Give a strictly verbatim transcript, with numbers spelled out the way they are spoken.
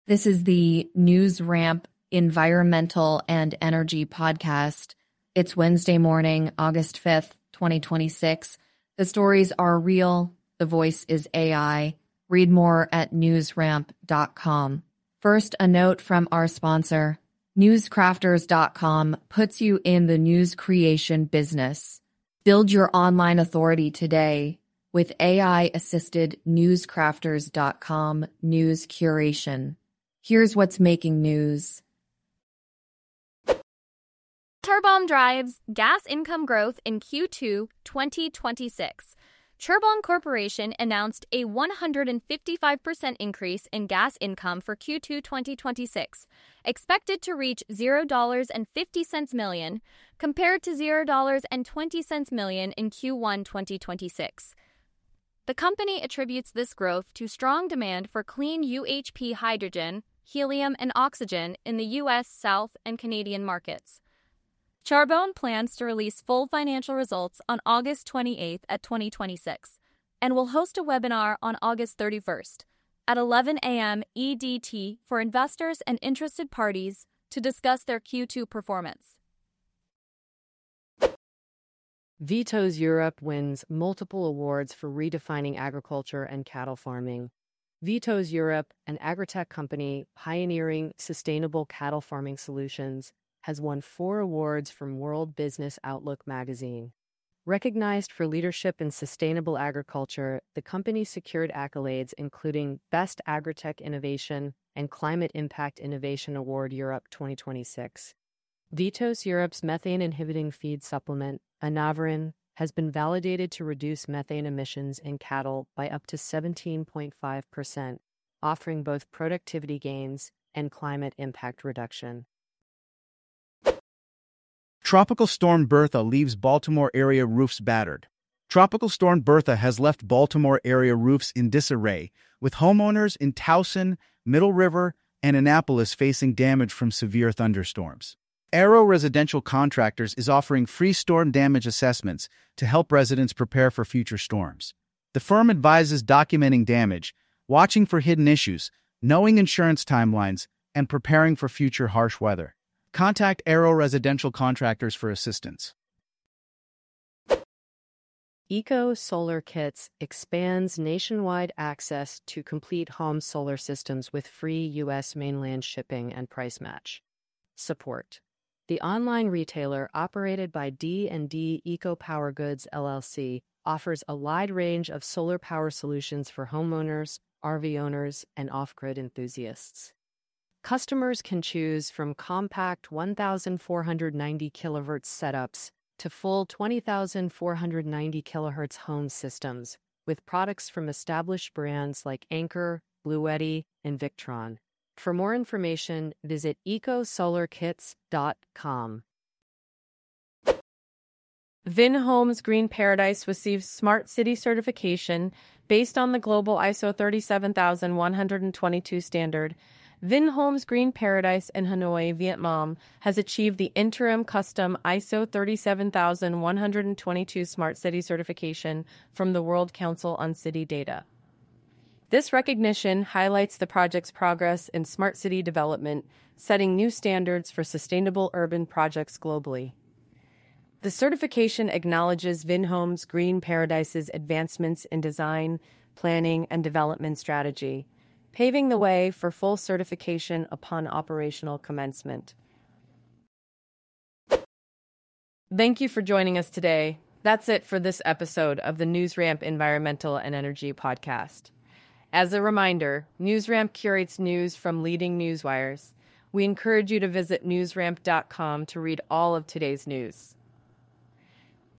This is the NewsRamp Environmental and Energy Podcast. It's Wednesday morning, August fifth, twenty twenty-six. The stories are real. The voice is A I. Read more at newsramp dot com. First, a note from our sponsor. newscrafters dot com puts you in the news creation business. Build your online authority today with A I-assisted newscrafters dot com news curation. Here's what's making news. Turbom drives gas income growth in Q two twenty twenty-six. Turbom Corporation announced a one hundred fifty-five percent increase in gas income for Q two twenty twenty-six, expected to reach zero dollars and fifty cents million, compared to zero dollars and twenty cents million in Q one twenty twenty-six. The company attributes this growth to strong demand for clean U H P hydrogen, helium, and oxygen in the U S South and Canadian markets. Charbone plans to release full financial results on August twenty-eighth at twenty twenty-six and will host a webinar on August thirty-first at eleven a.m. E D T for investors and interested parties to discuss their Q two performance. Vito's Europe wins multiple awards for redefining agriculture and cattle farming. Vito's Europe, an agritech company pioneering sustainable cattle farming solutions, has won four awards from World Business Outlook magazine. Recognized for leadership in sustainable agriculture, the company secured accolades including Best Agritech Innovation and Climate Impact Innovation Award Europe twenty twenty-six. Vito's Europe's methane-inhibiting feed supplement, Anaverin, has been validated to reduce methane emissions in cattle by up to seventeen point five percent, offering both productivity gains and climate impact reduction. Tropical Storm Bertha leaves Baltimore area roofs battered. Tropical Storm Bertha has left Baltimore area roofs in disarray, with homeowners in Towson, Middle River, and Annapolis facing damage from severe thunderstorms. Arrow Residential Contractors is offering free storm damage assessments to help residents prepare for future storms. The firm advises documenting damage, watching for hidden issues, knowing insurance timelines, and preparing for future harsh weather. Contact Arrow Residential Contractors for assistance. Eco Solar Kits expands nationwide access to complete home solar systems with free U S mainland shipping and price match. Support. The online retailer, operated by D and D Eco Power Goods L L C, offers a wide range of solar power solutions for homeowners, R V owners, and off-grid enthusiasts. Customers can choose from compact one thousand four hundred ninety kilohertz setups to full twenty thousand four hundred ninety kilohertz home systems, with products from established brands like Anchor, Bluetti, and Victron. For more information, visit eco solar kits dot com. Vinhomes Green Paradise receives Smart City certification based on the global I S O thirty-seven thousand one hundred twenty-two standard. Vinhomes Green Paradise in Hanoi, Vietnam, has achieved the interim custom I S O thirty-seven thousand one hundred twenty-two Smart City certification from the World Council on City Data. This recognition highlights the project's progress in smart city development, setting new standards for sustainable urban projects globally. The certification acknowledges Vinhomes Green Paradise's advancements in design, planning, and development strategy, paving the way for full certification upon operational commencement. Thank you for joining us today. That's it for this episode of the NewsRamp Environmental and Energy Podcast. As a reminder, NewsRamp curates news from leading newswires. We encourage you to visit newsramp dot com to read all of today's news.